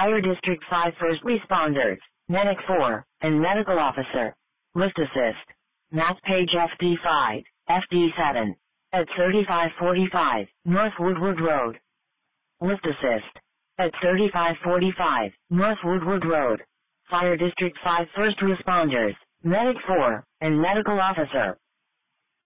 Fire District 5 first responders, Medic 4, and Medical Officer. Lift Assist. Map page FD5, FD7. At 3545, North Woodward Road. Lift Assist. At 3545, North Woodward Road. Fire District 5 first responders, Medic 4, and Medical Officer.